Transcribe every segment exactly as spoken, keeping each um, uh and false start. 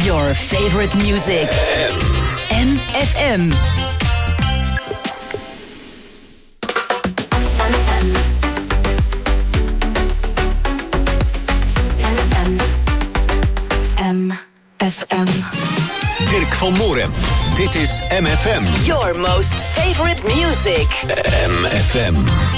Your favorite music. M F M. M F M. Dirk van Moorem. Dit is M F M. Your most favorite music. M F M.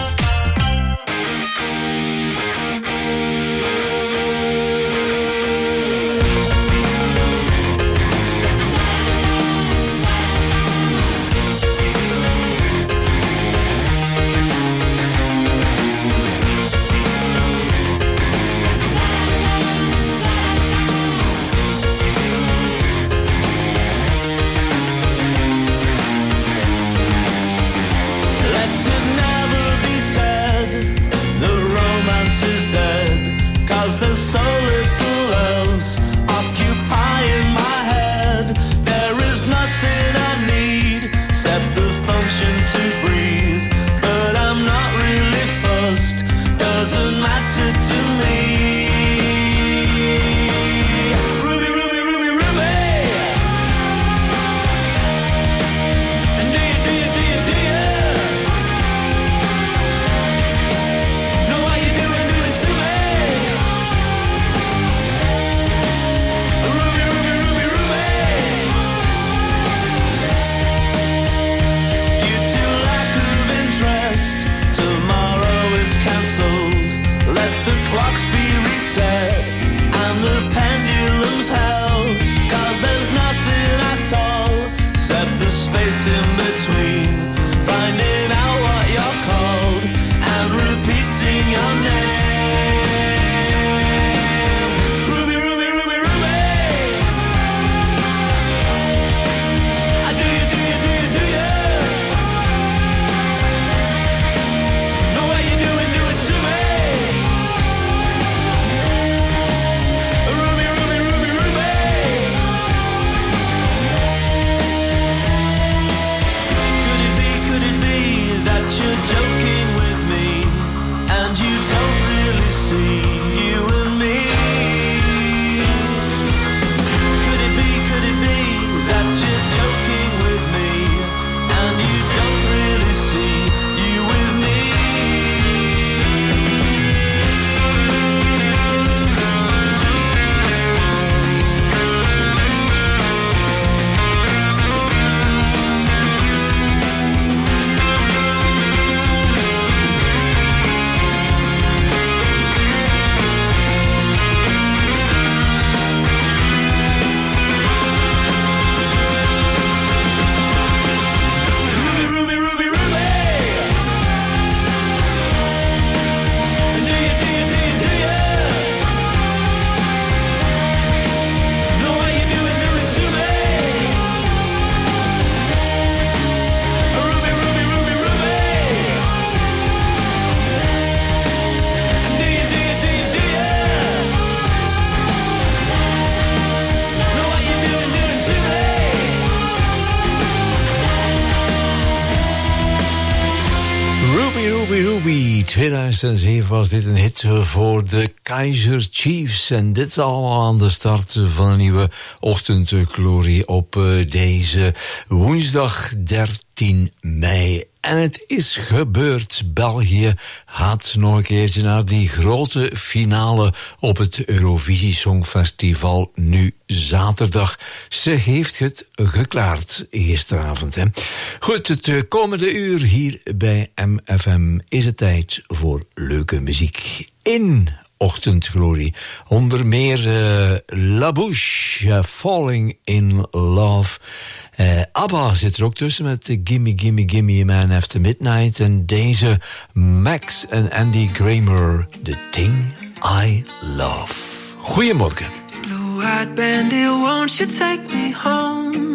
tweeduizend zeven was dit een hit voor de Kaiser Chiefs. En dit is allemaal aan de start van een nieuwe ochtendglorie op deze woensdag dertien mei. En het is gebeurd. België gaat nog een keertje naar die grote finale op het Eurovisie Songfestival nu zaterdag. Ze heeft het geklaard gisteravond. Hè. Goed, het komende uur hier bij M F M is het tijd voor leuke muziek in Ochtendglorie. Onder meer uh, La Bouche, uh, Falling in Love. Uh, ABBA zit er ook tussen met uh, Gimme Gimme Gimme Man After Midnight. En deze Max en Andy Grammer, The Thing I Love. Goedemorgen. Blue-eyed bandit, won't you take me home?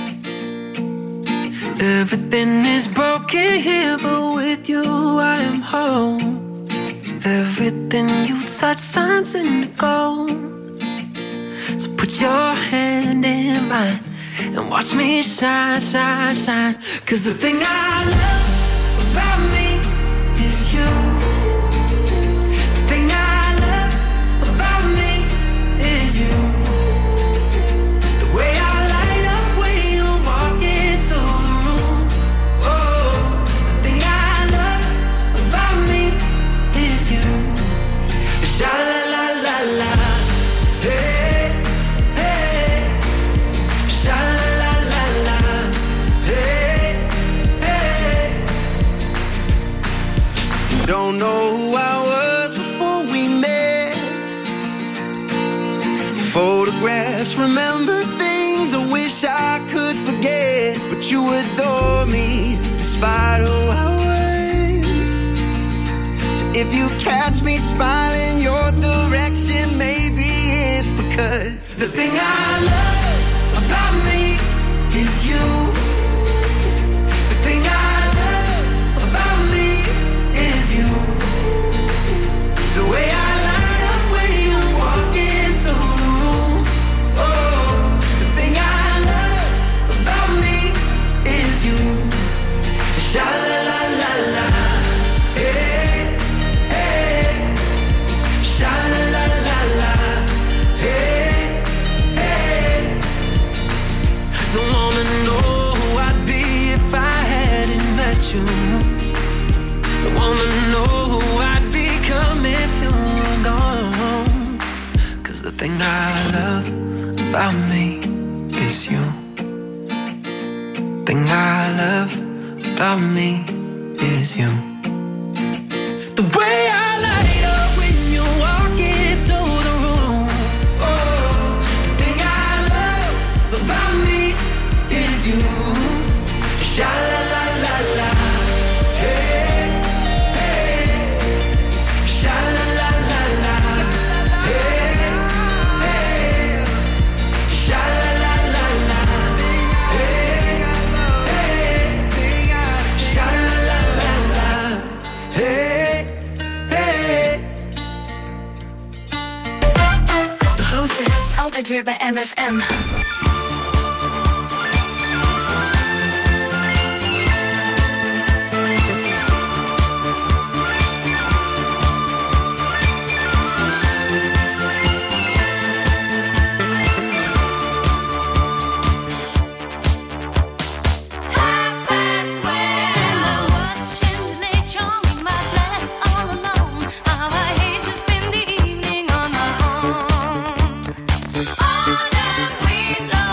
Everything is broken here, but with you I am home. Everything you touch turns into gold. So put your hand in mine and watch me shine, shine, shine. 'Cause the thing I love about me is you. The thing I love about me is you. don't know who I was before we met. Photographs, remember things I wish I could forget. But you adore me despite who I was. So if you catch me smiling your direction, maybe it's because the thing I love about me is you. The thing I love about me is you. The way I light up when you walk into the room. Oh, the thing I love about me is you. Sha la la la la, hey, hey. Sha la la la la, hey, hey. Don't wanna know who I'd be if I hadn't met you. Don't wanna know who I'd become if you were gone. 'Cause the thing I love about me is you. Thing I love about me is you. The way I light up when you walk into the room. Oh, the thing I love about me is you. Sha la la la la, hey, hey. Sha la la la la, hey, hey. Sha la la la la, hey, hey. Sha la la la la, hey, hey. De grote hits, altijd weer bij M F M. All the queens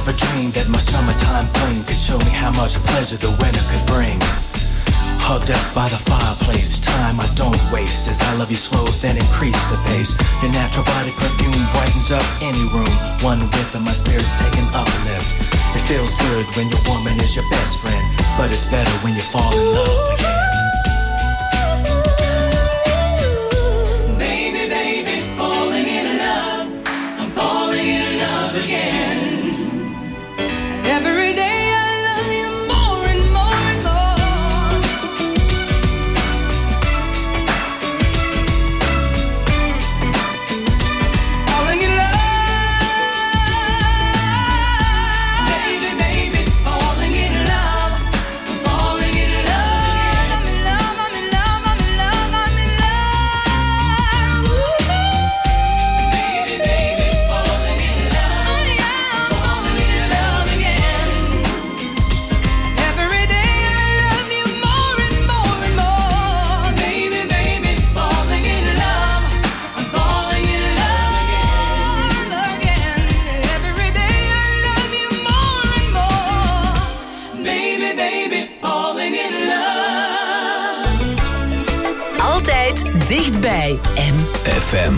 never dreamed that my summertime fling could show me how much pleasure the winter could bring. Hugged up by the fireplace, time I don't waste. As I love you slow, then increase the pace. Your natural body perfume brightens up any room. One whiff and my spirit's taking uplift. It feels good when your woman is your best friend, but it's better when you fall in love again. Baby, baby, falling in love. I'm falling in love again. Every day I love you more and more and more. Falling in love. Baby, baby, falling in love. I'm falling in love. I'm in love, I'm in love, I'm in love, I'm in love. Baby, baby, falling in love. Oh yeah, falling in love again. Every day I love you more and more and more. Baby, baby, falling in love. I'm falling in love again. Every day I love you more and more. Baby, baby, falling in love. Altijd dichtbij M. F M.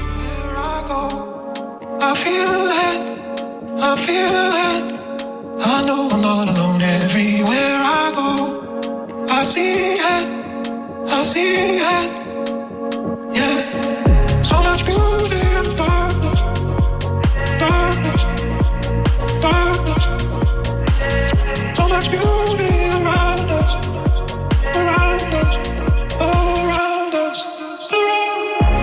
I feel it, I feel it. I know I'm not alone everywhere I go. I see it, I see it. Yeah, so much beauty in darkness, darkness, darkness. So much beauty around us, around us, around us, around us.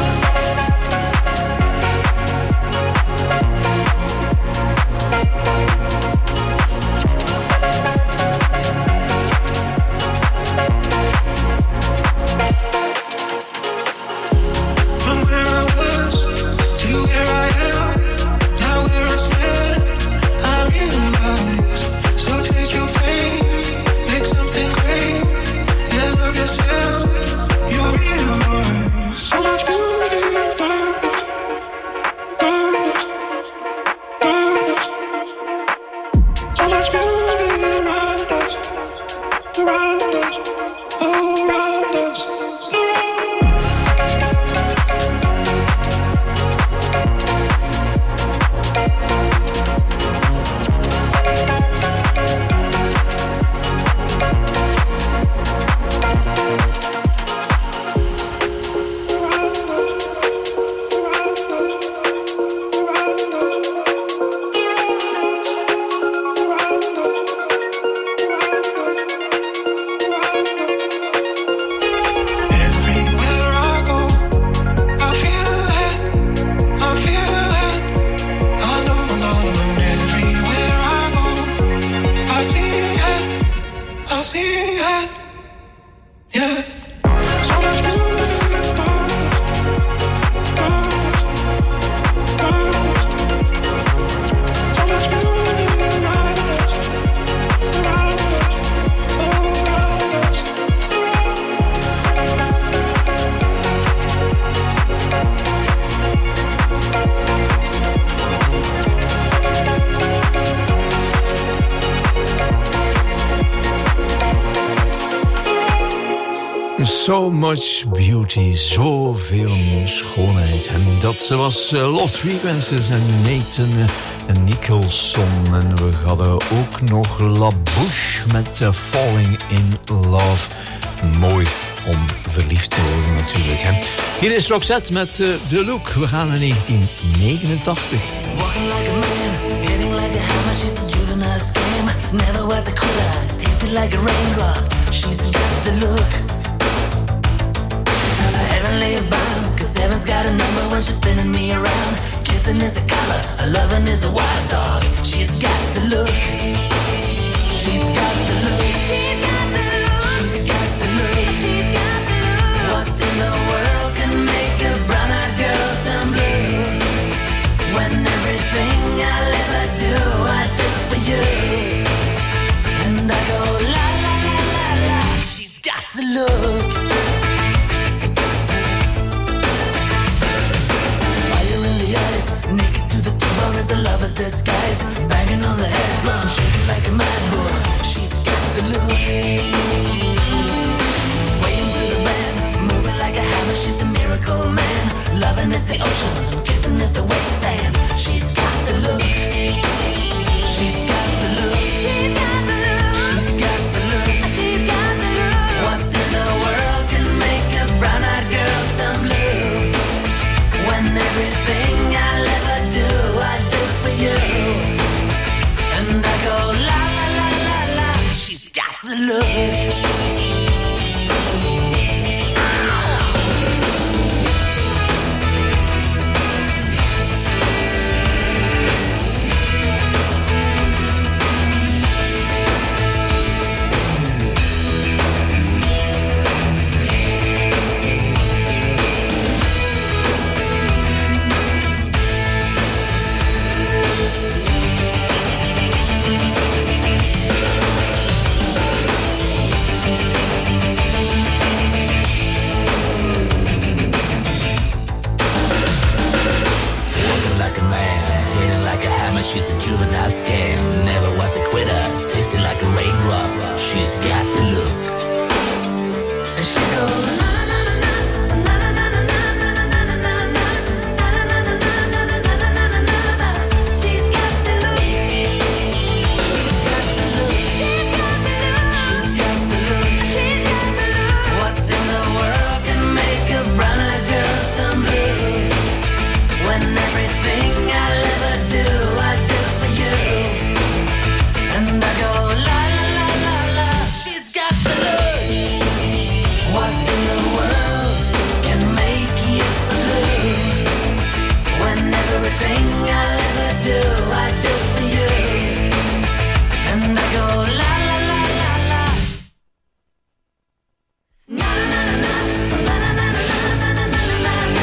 From where I was to where I am, now where I stand, I realize. So take your pain, make something great. Yeah, love yourself, you realize. So much beauty in darkness, darkness, darkness. So much beauty around us, around us, around us, around us. Everywhere I go, I feel it, I feel it. I know I'm not alone everywhere I go. I see it, I see it. Yeah, so much beauty in darkness, darkness, darkness. So much beauty around us, around us, around us, around us. So much beauty, zoveel schoonheid. En dat was uh, Lost Frequencies en Nathan uh, Nicholson. En we hadden ook nog La Bouche met uh, Falling in Love. Mooi om verliefd te worden natuurlijk. Hè. Hier is Roxette met uh, The Look. We gaan naar negentien negenentachtig. Walking like a man, hitting like a hammer. She's a juvenile scam. Never was a quitter, tasted like a raindrop. She's got the look. Heavenly bound, cause heaven's got a number when she's spinning me around. Kissing is a color, a loving is a wild dog. She's got the look. She's got the look. She's got the look. She's got the look. She's got the look. What in the world can make a brown-eyed girl turn blue? When everything I'll ever do, I do for you. And I go la la la la la. She's got the look. Naked to the bone is a love lover's disguise, banging on the head drum, shaking like a mad bull. She's got the look. Swaying through the band, moving like a hammer. She's a miracle man. Loving is the ocean, kissing is the wet sand. She's got the look. She's got the look. She's got the look. She's got the look. She's got the look. What in the world can make a brown-eyed girl turn blue? When everything I'll ever do, I do for you. And I go la la la la la. She's got the look. She's a juvenile scam, never was a quitter, tasting like a raindrop. She's got the look. And she goes na na na na na na na na na na na na na. She's got the look. She's got the look. She's got the look. She's got the look. She's got the look. What in the world can make a brown-eyed girl turn blue? When everything I'll ever do, I do for you. And I go la la la la la. She's got the look. What in the world can make you so blue? When everything I'll ever do, I do for you. And I go la la la la la. Na na na na na na na na na na na na na.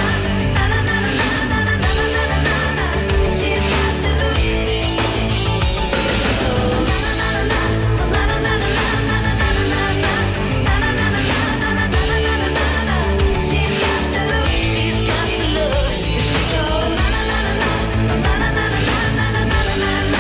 She's got the look. She goes na na na na na na na na na na na na. She's got the look. She's got the look. She goes na na na na na na na na na na na na.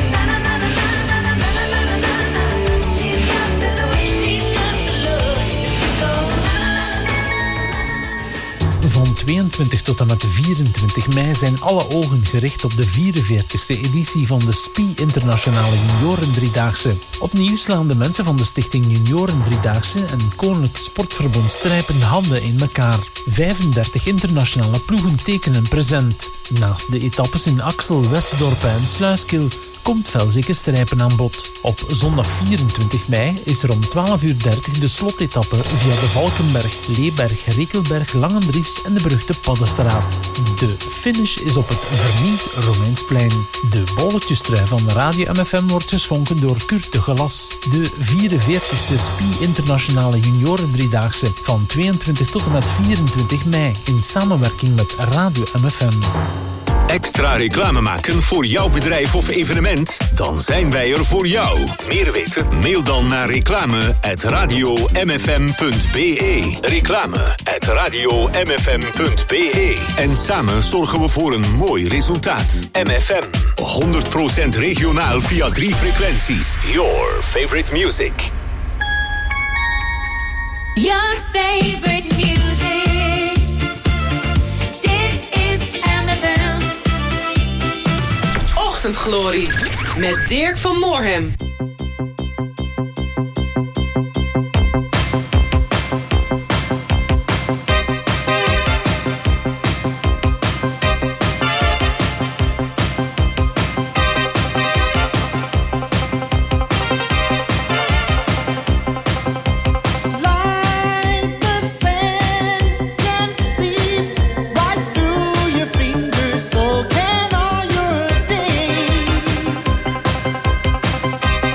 She's got the look. She's got the look. She goes na na na na. Van tweeëntwintig tot en met vierentwintig mei zijn alle ogen gericht op de vierenveertigste editie van de S P I Internationale Junioren Driedaagse. Opnieuw slaan de mensen van de Stichting Junioren Driedaagse en Koninklijk Sportverbond strijpen handen in elkaar. vijfendertig internationale ploegen tekenen present. Naast de etappes in Axel, Westdorp en Sluiskil komt Velzikke Strijpen aan bod. Op zondag vierentwintig mei is er om twaalf uur dertig de slotetappe via de Valkenberg, Leeberg, Rekelberg, Langendries en de beruchte Paddenstraat. De finish is op het vernieuwd Romeinsplein. De bolletjestrui van Radio M F M wordt geschonken door Kurt de Gelas. De vierenveertigste S P I Internationale Junioren Driedaagse van tweeëntwintig tot en met vierentwintig mei in samenwerking met Radio M F M. Extra reclame maken voor jouw bedrijf of evenement? Dan zijn wij er voor jou. Meer weten? Mail dan naar reclame at radio m f m punt b e. Reclame at radio m f m punt b e. En samen zorgen we voor een mooi resultaat. M F M, honderd procent regionaal via drie frequenties. Your favorite music. Your favorite music. Ochtendglorie met Dirk van Moorhem. So can all your days.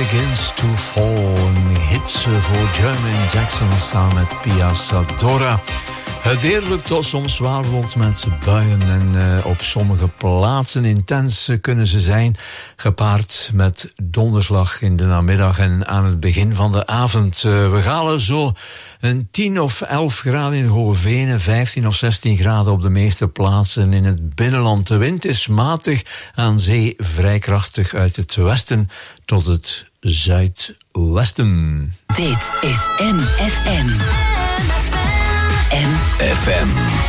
Begins to Fall. Een hit voor Jermaine Jackson samen met Piazza Dora. Het weer lukt tot soms zwaar wordt met buien en uh, op sommige plaatsen intens kunnen ze zijn. Gepaard met donderslag in de namiddag en aan het begin van de avond. Uh, we halen zo een tien of elf graden in Hoogeveen, vijftien of zestien graden op de meeste plaatsen in het binnenland. De wind is matig, aan zee vrij krachtig uit het westen tot het zuidwesten. Dit is M F M. M F M.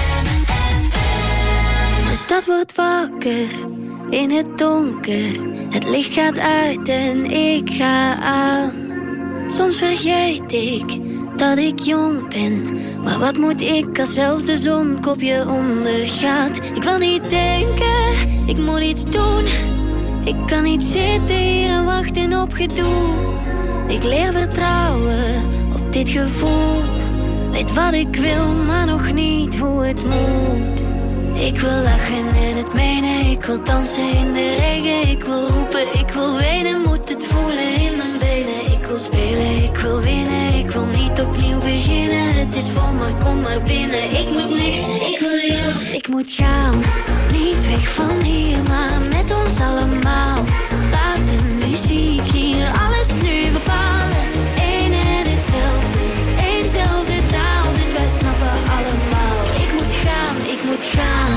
De stad wordt wakker in het donker. Het licht gaat uit en ik ga aan. Soms vergeet ik dat ik jong ben. Maar wat moet ik als zelfs de zon kopje ondergaat? Ik wil niet denken, ik moet iets doen. Ik kan niet zitten hier en wachten op gedoe. Ik leer vertrouwen op dit gevoel. Weet wat ik wil, maar nog niet hoe het moet. Ik wil lachen en het menen. Ik wil dansen in de regen. Ik wil roepen, ik wil wenen. Moet het voelen in mijn benen. Ik wil spelen, ik wil winnen. Ik wil niet opnieuw beginnen. Het is vol, maar kom maar binnen. Ik moet niks, ik wil jou. Ik moet gaan, niet weg van hier, maar met ons allemaal. Laat de muziek hier alles nu bepalen. Eén en hetzelfde, éénzelfde taal. Dus wij snappen allemaal. Ik moet gaan, ik moet gaan.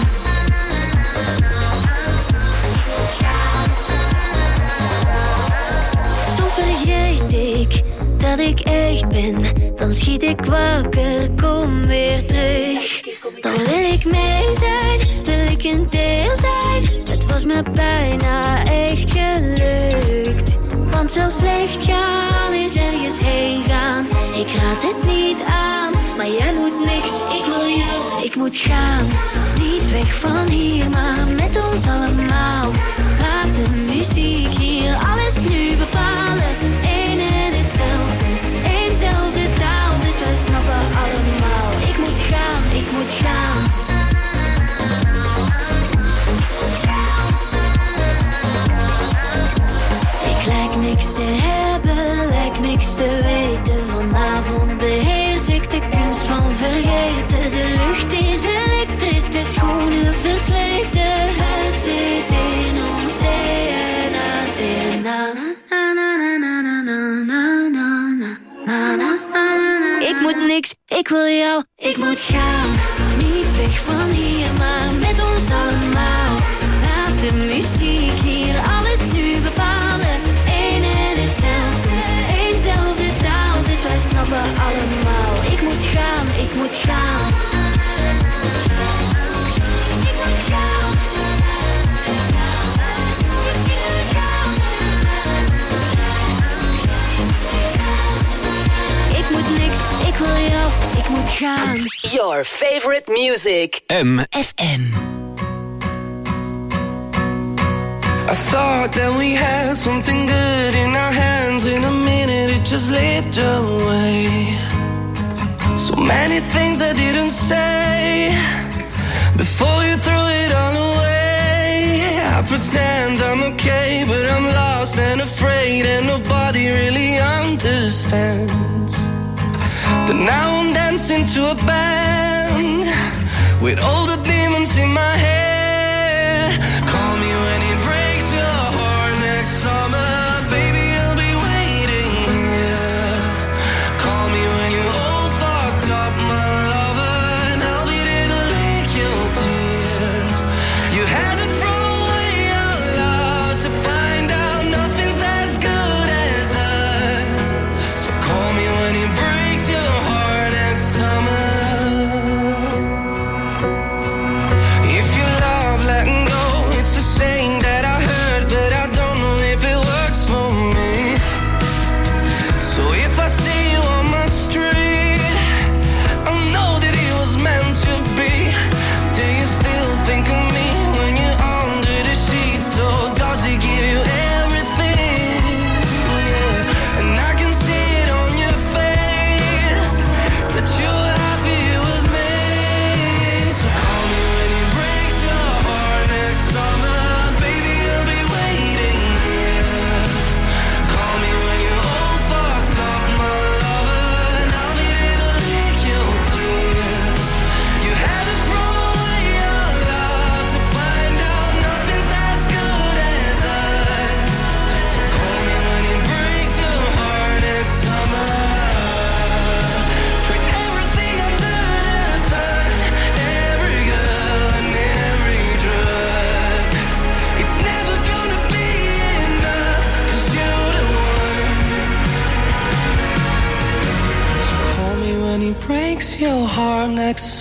Soms vergeet ik dat ik echt ben. Dan schiet ik wakker, kom weer terug. Dan wil ik mee zijn, wil ik een deel zijn. Het was me bijna echt gelukt. Want zelfs slecht gaan is ergens heen gaan. Ik raad het niet aan, maar jij moet niks, ik wil jou. Ik moet gaan, niet weg van hier, maar met ons allemaal. Laat de muziek hier alles nu bepalen. Eén en hetzelfde, éénzelfde taal. Dus wij snappen allemaal. Ik moet gaan, ik moet gaan. Ik lijk niks te hebben, lijk niks te weten. Vanavond beheers ik de kunst van vergeten. De lucht is elektrisch, de schoenen versleten. Het zit in ons D N A. D N A. Na na na na na na na na na na na. Ik moet niks, ik wil jou. Ik moet gaan, niet weg van hier, maar met ons allemaal. Laat de muziek hier alles nu bepalen. Eén en hetzelfde, éénzelfde taal. Dus wij snappen allemaal. Ik moet gaan, ik moet gaan. Ik moet gaan. Ik moet niks, ik wil jou. Ik moet gaan. Your favorite music. M F M. I thought that we had something good in our hands. In a minute it just slipped away. So many things I didn't say before you threw it all away. I pretend I'm okay, but I'm lost and afraid, and nobody really understands. But now I'm dancing to a band with all the demons in my head. Call me when it breaks your heart next summer. Baby, I'll be waiting here. Call me when you're all fucked up, my lover, and I'll be there to lick your tears. You had to throw away out loud to find out nothing's as good as us. So call me when it breaks your heart next summer. If you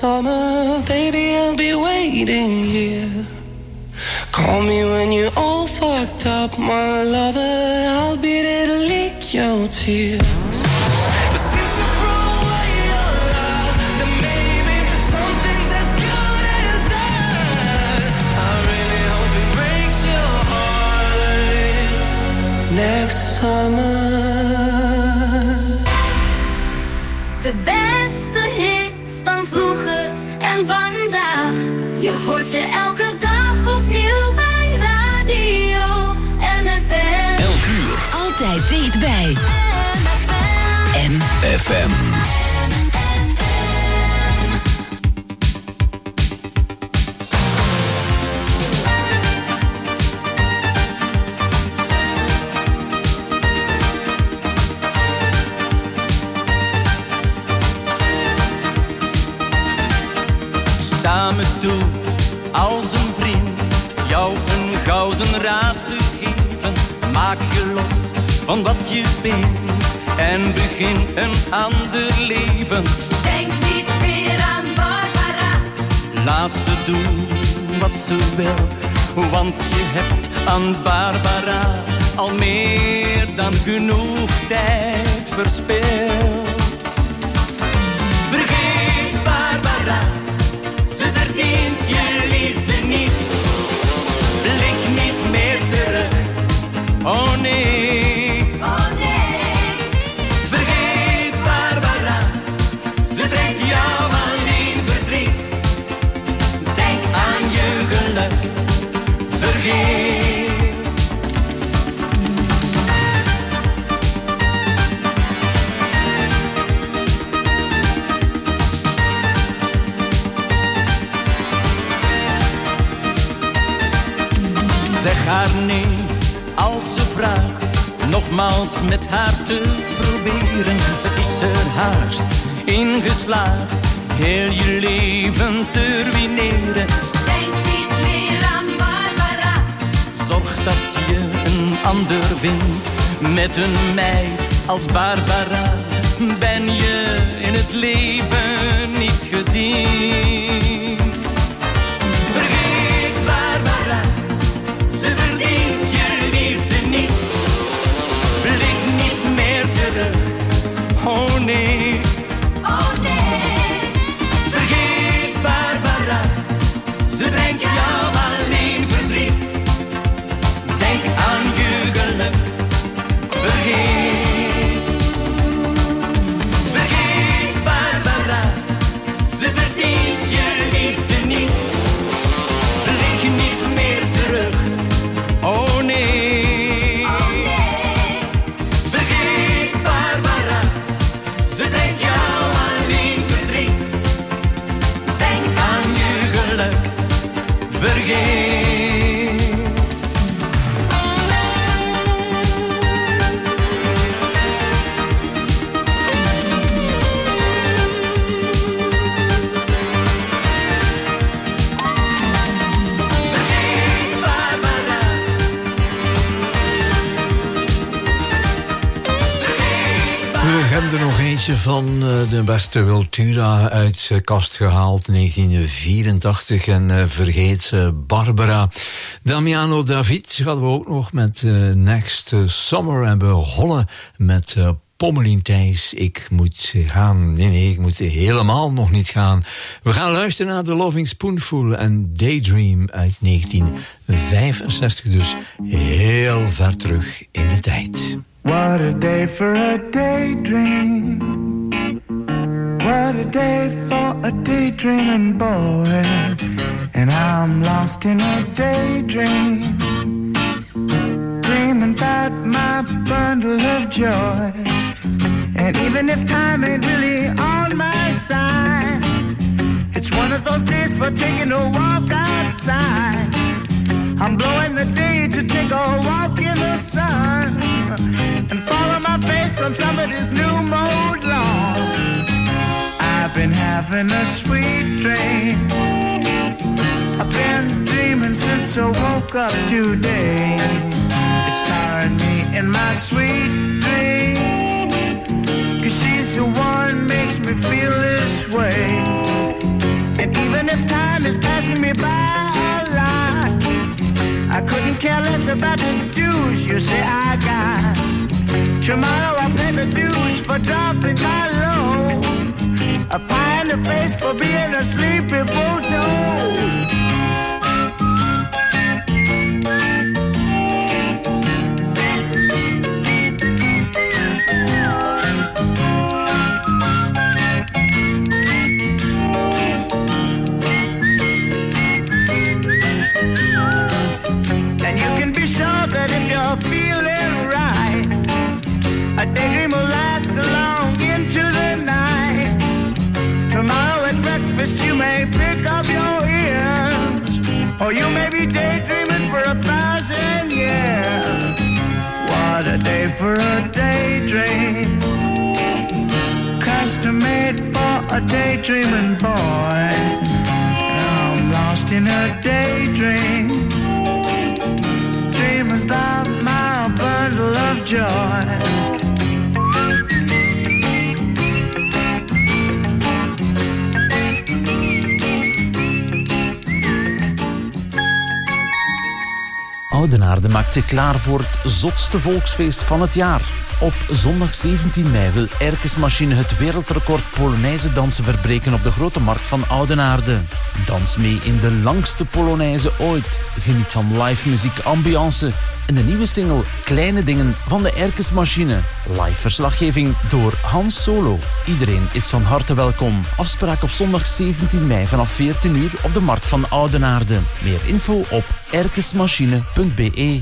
summer, baby, I'll be waiting here. Call me when you're all fucked up, my lover. I'll be there to lick your tears. But since you throw away your love, then maybe something's as good as us. I really hope it breaks your heart next summer. De beste hits van vroeger en vandaag. Je hoort ze elke dag opnieuw bij radio M F M. Elk uur. Altijd dichtbij. M F M. Sta me toe als een vriend, jou een gouden raad te geven. Maak je los van wat je bent en begin een ander leven. Denk niet meer aan Barbara. Laat ze doen wat ze wil, want je hebt aan Barbara al meer dan genoeg tijd verspild. Vergeet Barbara, ze verdient je liefde niet. Blik niet meer terug, oh nee. Oh nee. Vergeet Barbara, ze brengt jou alleen verdriet. Denk aan je geluk, vergeet. Zeg haar nee als ze vraagt nogmaals met haar te proberen. Ze is er haast in geslaagd heel je leven te ruïneren. Denk niet meer aan Barbara. Zorg dat je een ander vindt met een meid als Barbara. Ben je in het leven niet gediend. Vergeet Barbara, ze verdient je liefde niet. Blik niet meer terug, oh nee. Oh nee. Vergeet Barbara, ze brengt jou alleen verdriet. Denk aan je geluk, vergeet. Vergeet Barbara, ze verdient je liefde niet. Blik niet meer terug, oh nee. Oh nee. Vergeet Barbara, ze brengt jou alleen verdriet. Denk aan je geluk, vergeet. Vergeet Barbara. We hebben er nog eentje van uh, de beste Wiltura uit uh, kast gehaald, negentien vierentachtig. En uh, vergeet uh, Barbara. Damiano David hadden we ook nog met uh, Next Summer. En begonnen met uh, Pommelien Thijs. Ik moet gaan. Nee, nee, ik moet helemaal nog niet gaan. We gaan luisteren naar The Loving Spoonful en Daydream uit negentien vijfenzestig. Dus heel ver terug in de tijd. What a day for a daydream. What a day for a daydreaming boy. And I'm lost in a daydream, dreaming about my bundle of joy. And even if time ain't really on my side, it's one of those days for taking a walk outside. I'm blowing the day to take a walk in the sun and follow my face on somebody's new mode lawn. I've been having a sweet dream. I've been dreaming since I woke up today. It's tiring me in my sweet dream, 'cause she's the one makes me feel this way. even if time is passing me by a lot. I couldn't care less about the dues you say I got. Tomorrow I'll pay the dues for dropping my load. A pie in the face for being a sleepy bulldog. Feeling right, a daydream will last long into the night. Tomorrow at breakfast you may pick up your ears, or you may be daydreaming for a thousand years. What a day for a daydream, custom made for a daydreaming boy. I'm lost in a daydream, dreaming about my bundle of joy. Oudenaarde maakt zich klaar voor het zotste volksfeest van het jaar. Op zondag zeventien mei wil Erkes Machine het wereldrecord Polonaise dansen verbreken op de Grote Markt van Oudenaarde. Dans mee in de langste Polonaise ooit. Geniet van live muziek, ambiance en de nieuwe single Kleine Dingen van de Erkes Machine. Live verslaggeving door Hans Solo. Iedereen is van harte welkom. Afspraak op zondag zeventien mei vanaf veertien uur op de Markt van Oudenaarde. Meer info op erkesmachine punt be.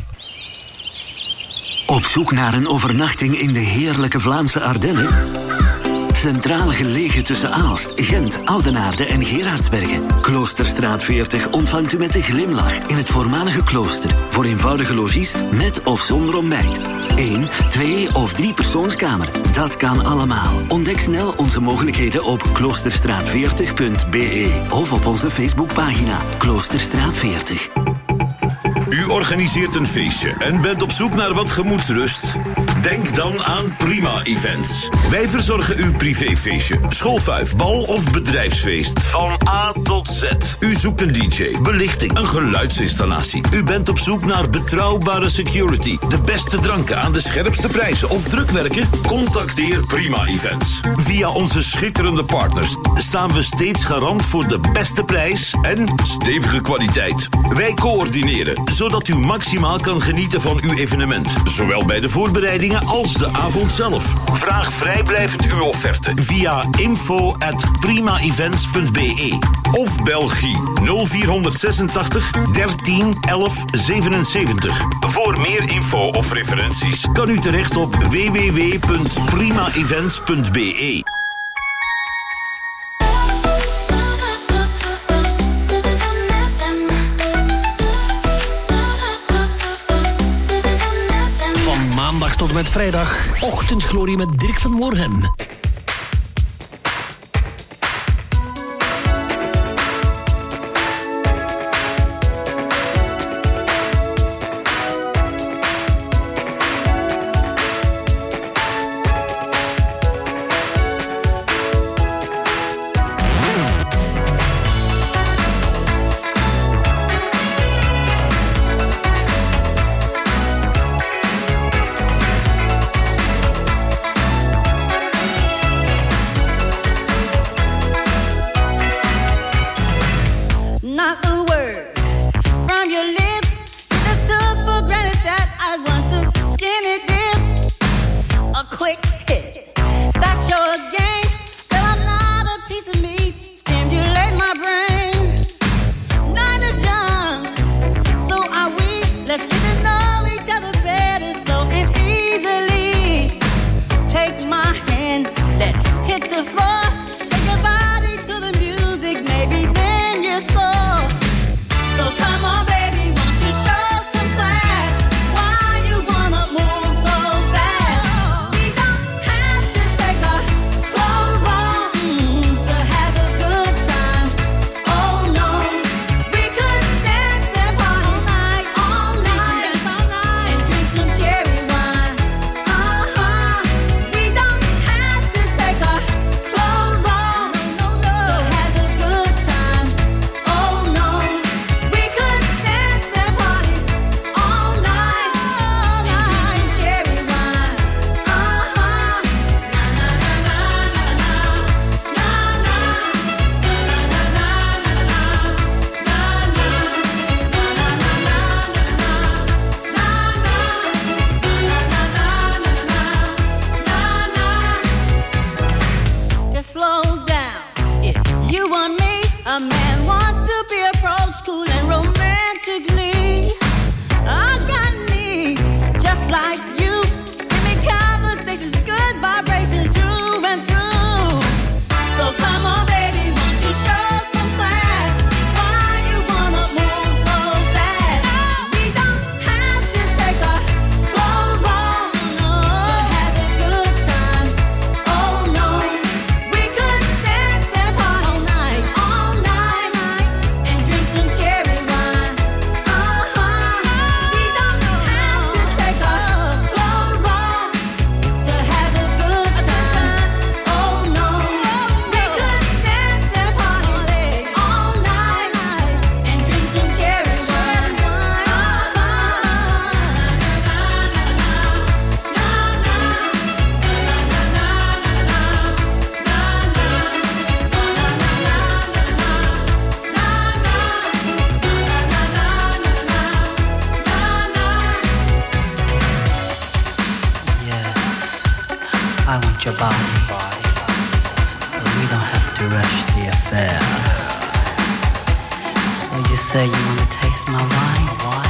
Op zoek naar een overnachting in de heerlijke Vlaamse Ardennen? Centraal gelegen tussen Aalst, Gent, Oudenaarde en Gerardsbergen. Kloosterstraat veertig ontvangt u met een glimlach in het voormalige klooster. Voor eenvoudige logies met of zonder ontbijt. Eén, twee of drie persoonskamer. Dat kan allemaal. Ontdek snel onze mogelijkheden op kloosterstraat veertig punt be of op onze Facebookpagina Kloosterstraat veertig. U organiseert een feestje en bent op zoek naar wat gemoedsrust? Denk dan aan Prima Events. Wij verzorgen uw privéfeestje, schoolfuif, bal of bedrijfsfeest. Van A tot Z. U zoekt een D J, belichting, een geluidsinstallatie. U bent op zoek naar betrouwbare security, de beste dranken aan de scherpste prijzen of drukwerken? Contacteer Prima Events. Via onze schitterende partners staan we steeds garant voor de beste prijs en stevige kwaliteit. Wij coördineren, zodat u maximaal kan genieten van uw evenement. Zowel bij de voorbereidingen als de avond zelf. Vraag vrijblijvend uw offerte via info at prima events punt be of bel Guy nul vier zesentachtig dertien elf zevenenzeventig. Voor meer info of referenties kan u terecht op w w w punt prima events punt be. Tot en met vrijdag, ochtendglorie met Dirk van Moorhem. I want your body, but we don't have to rush the affair. So you say you wanna taste my wine?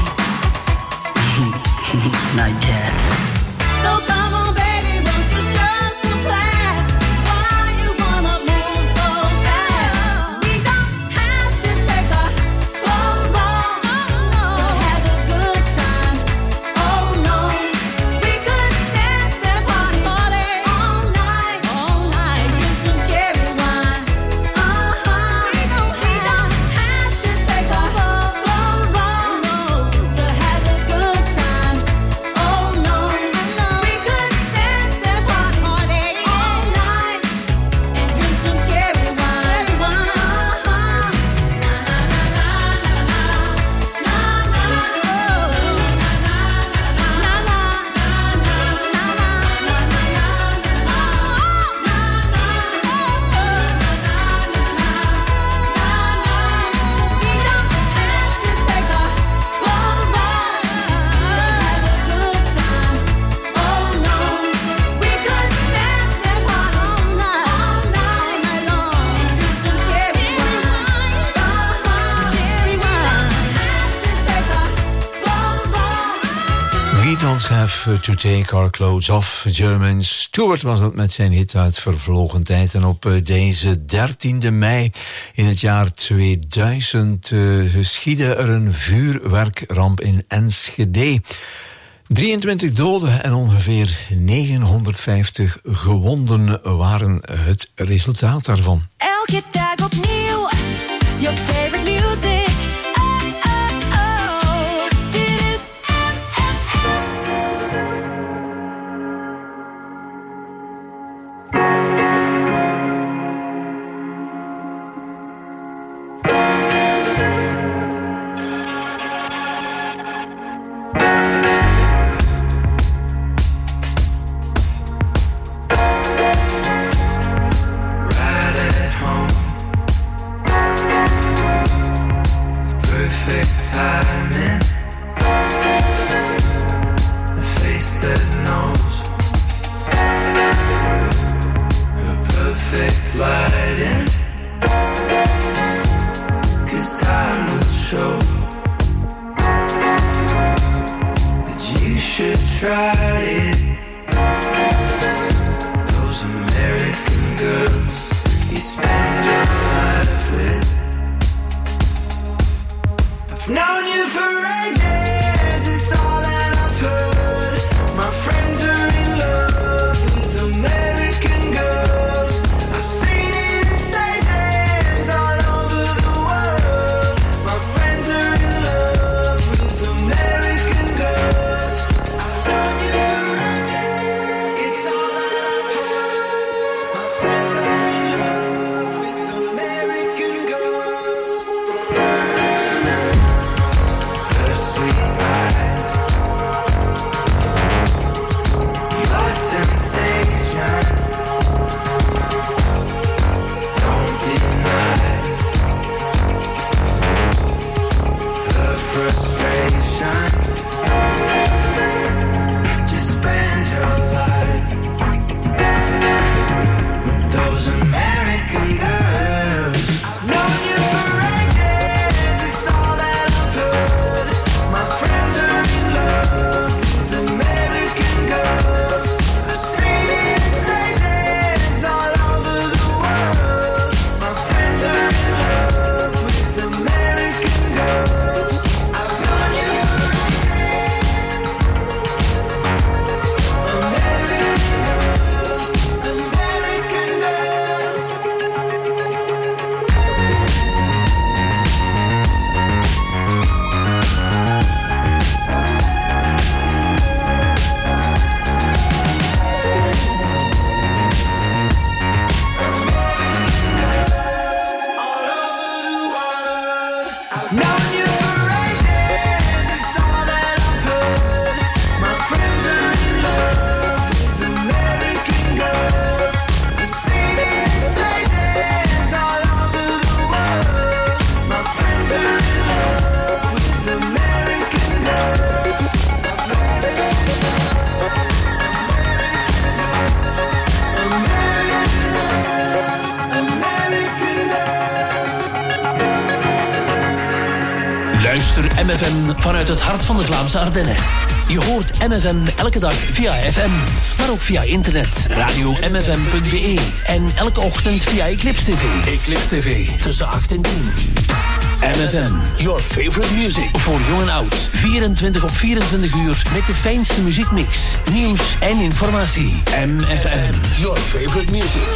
Not yet. So come on, baby, won't you show some class? Why you wanna move so fast? We don't have to take our clothes off to have a good time. Oh no, we could dance and party all night, all night, drink some cherry wine. Uh huh. We don't have to take our clothes off to have a good time. Oh no, we could dance and party all night and drink some cherry wine. Uh-huh. We don't have to take our clothes off. German Stewart was dat met zijn hit uit vervlogen tijd. En op deze dertiende mei in het jaar tweeduizend uh, geschiedde er een vuurwerkramp in Enschede. drieëntwintig doden en ongeveer negenhonderdvijftig gewonden waren het resultaat daarvan. Elke dag opnieuw, your favorite music. M F M vanuit het hart van de Vlaamse Ardennen. Je hoort M F M elke dag via F M, maar ook via internet, radio m f m punt b e en elke ochtend via Eclipse T V. Eclipse T V, tussen acht en tien. M F M, your favorite music. Voor jong en oud, vierentwintig op vierentwintig uur met de fijnste muziekmix, nieuws en informatie. M F M, your favorite music.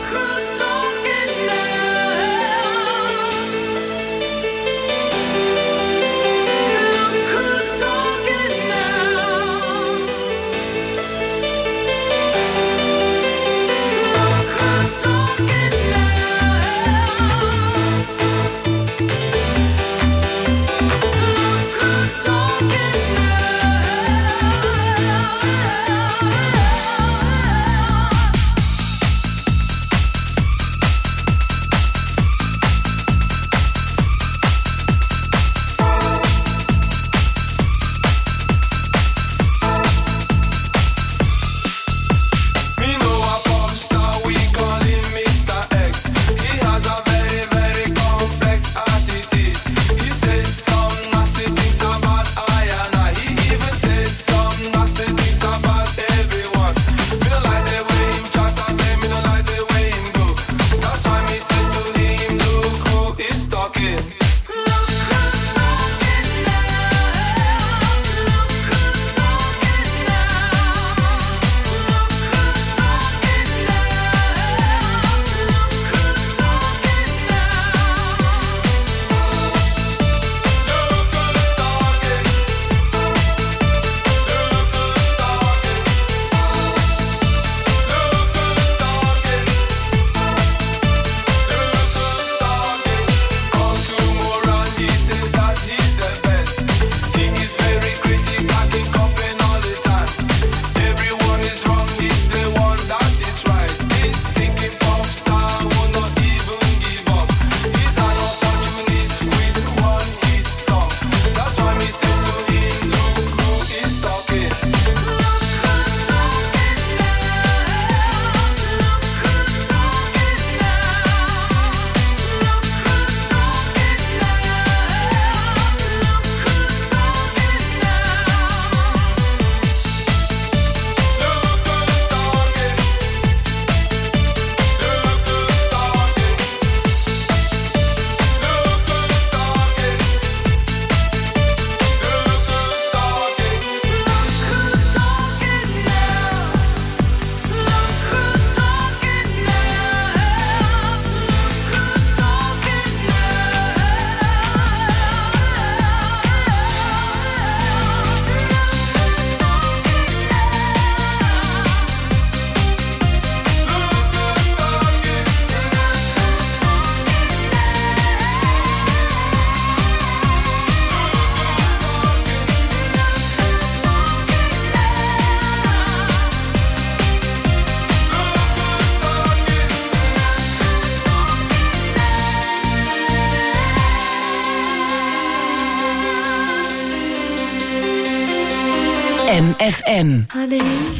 M F M. Honey,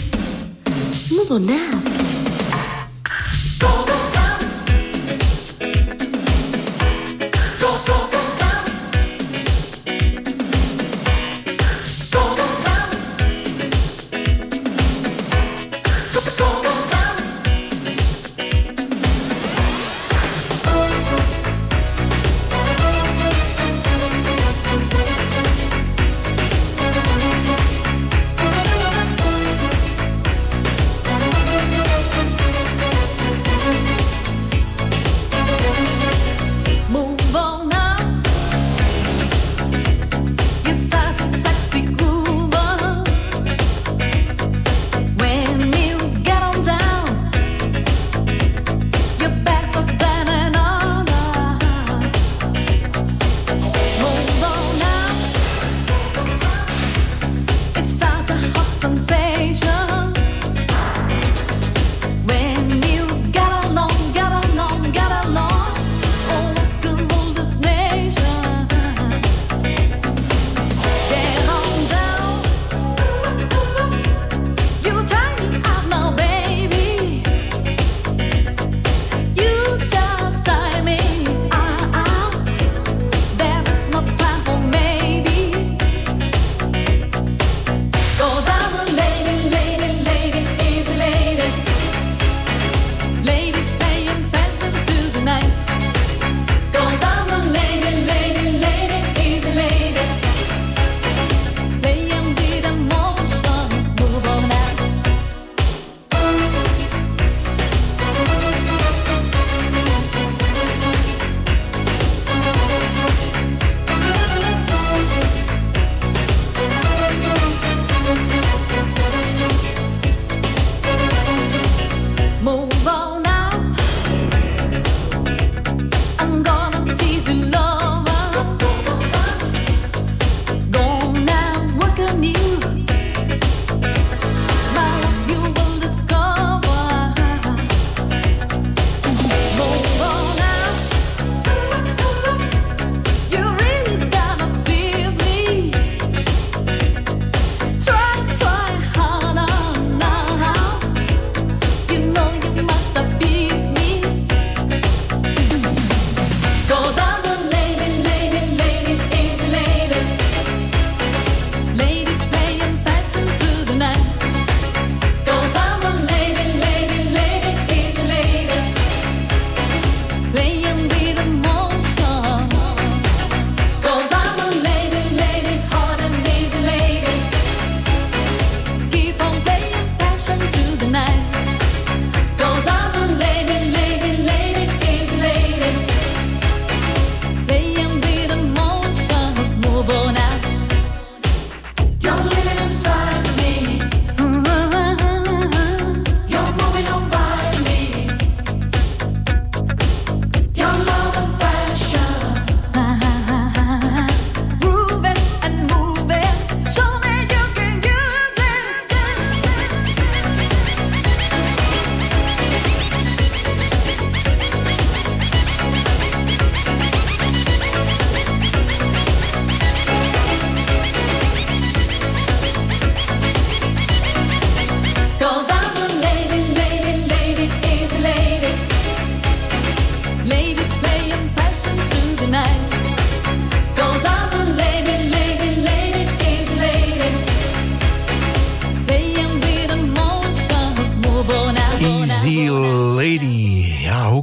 move on now. Go, go, go.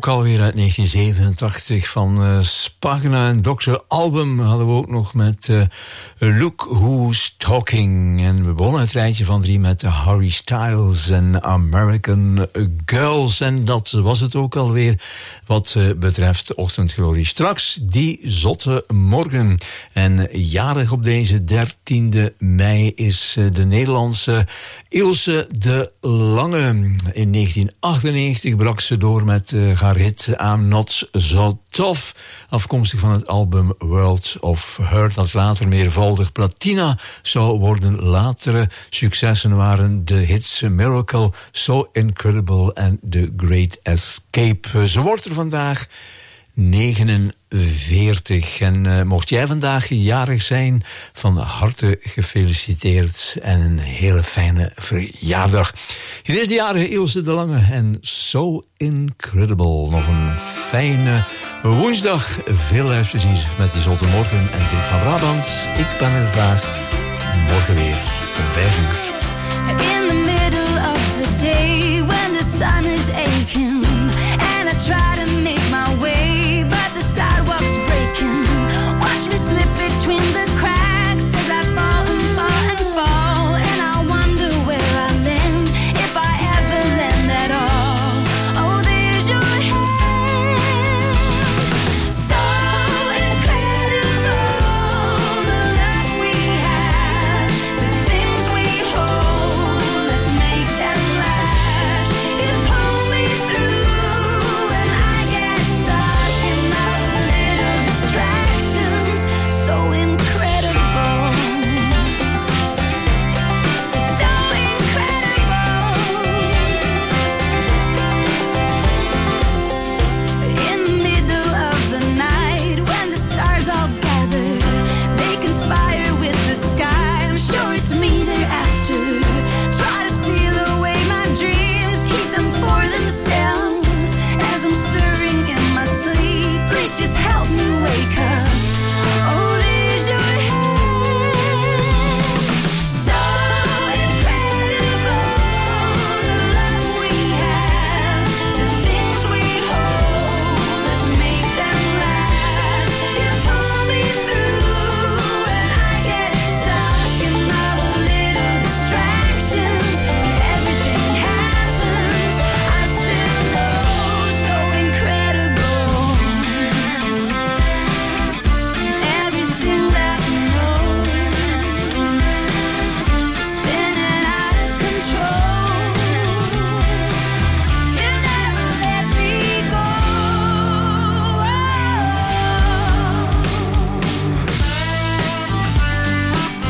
ook alweer uit negentien zevenentachtig van uh, Spagna en dokter Album hadden we ook nog met uh, Look Who's Talking. En we begonnen het rijtje van drie met Harry Styles en American Girls. En dat was het ook alweer wat uh, betreft Ochtendglorie. Straks die zotte morgen. En jarig op deze dertiende mei is uh, de Nederlandse Ilse de Lange. In negentien achtennegentig brak ze door met uh, haar hit I'm Not So Tough, afkomstig van het album World of Hurt, dat later meervoudig platina zou worden. Latere successen waren de hits Miracle, So Incredible en The Great Escape. Ze wordt er vandaag negenenveertig. En uh, mocht jij vandaag jarig zijn, van harte gefeliciteerd en een hele fijne verjaardag. Hier is de jarige Ilse de Lange en So Incredible. Nog een fijne woensdag. Veel luisterziens met die zotte morgen en Dirk van Brabant. Ik ben er graag morgen weer om vijf uur. In the middle of the day when the sun is aching and I try to make my way